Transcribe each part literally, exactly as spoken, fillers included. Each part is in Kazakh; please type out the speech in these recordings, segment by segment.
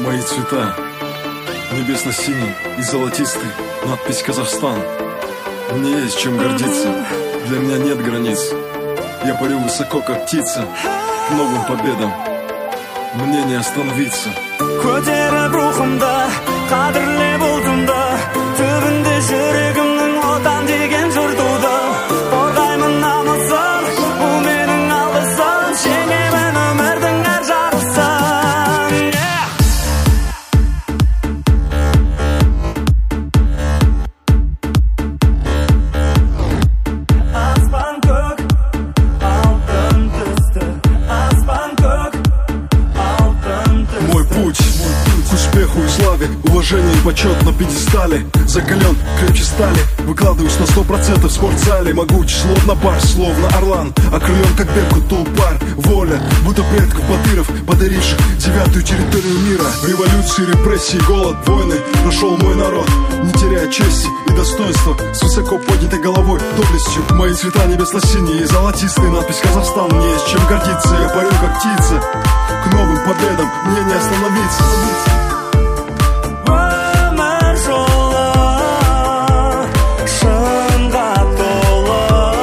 Мои цвета небесно-синий и золотистый, надпись «Казахстан». Мне есть чем гордиться, для меня нет границ. Я парю высоко, как птица, к новым победам мне не остановиться. Көтеріп рухымды, қадірлеп ұлтымды, түбінде жүрегімнің отан деген жұртуды. Қорғаймын намысын, бұл менің алысым, жеңемін өмірдің әр жарысын. Аспан көк, алтын түсті, аспан көк, алтын түсті. Мой путь к успеху и славе, уважение и почет на пьедестале. Закален, крепче стали, выкладываюсь на сто процентов в спортзале. Могуч, словно барс, словно орлан, окрылен как беркут тулпар. Воля, будто предков батыров, подаривших девятую территорию мира. Революции, репрессии, голод, войны прошел мой народ, не теряя чести и достоинства, с высоко поднятой головой, доблестью. Мои цвета небесно-синие и золотистые, надпись «Казахстан». Мне есть чем гордиться, я парю как птица, к новым победам мне не остановиться. Өмір жолы шынға толы,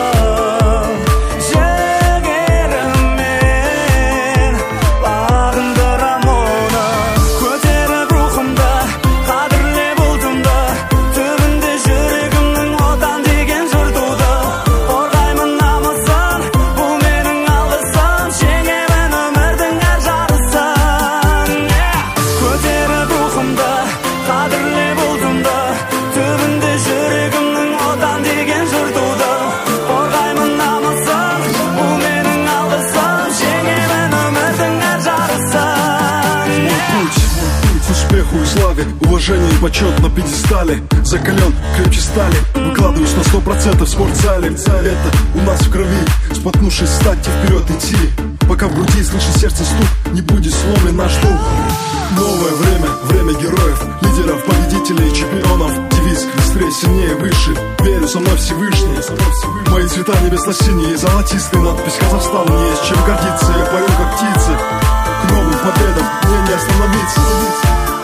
жігеріммен бағындырам оны. Көтеріп рухымды, қадірлеп ұлтымды, түбінде жүрегімнің отан деген жұртуды. Қорғаймын намысын, бұл менің алысым, жеңемін өмірдің әр жарысын. Көтеріп рухымды, қадірлеп ұлтымды, түбінде жүрегімнің отан деген жұртуды. Қорғаймын намысын, бұл менің алысым, жеңемін өмірдің әр жарысын. Путь к успеху и славе, уважение и почет на пьедестале. Закален, крепче стали, выкладываюсь на сто процентов в спортзале. Это у нас в крови, споткнувшись, встать и вперед идти. Пока в груди слышит сердце стук, не будет сломлен наш дух. Новое время, время героев, лидеров, победителей и чемпионов. Девиз быстрее, сильнее, выше, верю со мной Всевышний. Мои цвета небесно-синие и золотистые, надпись «Казахстан». Мне есть чем гордиться, я парю как птица, к новым победам мне не остановиться.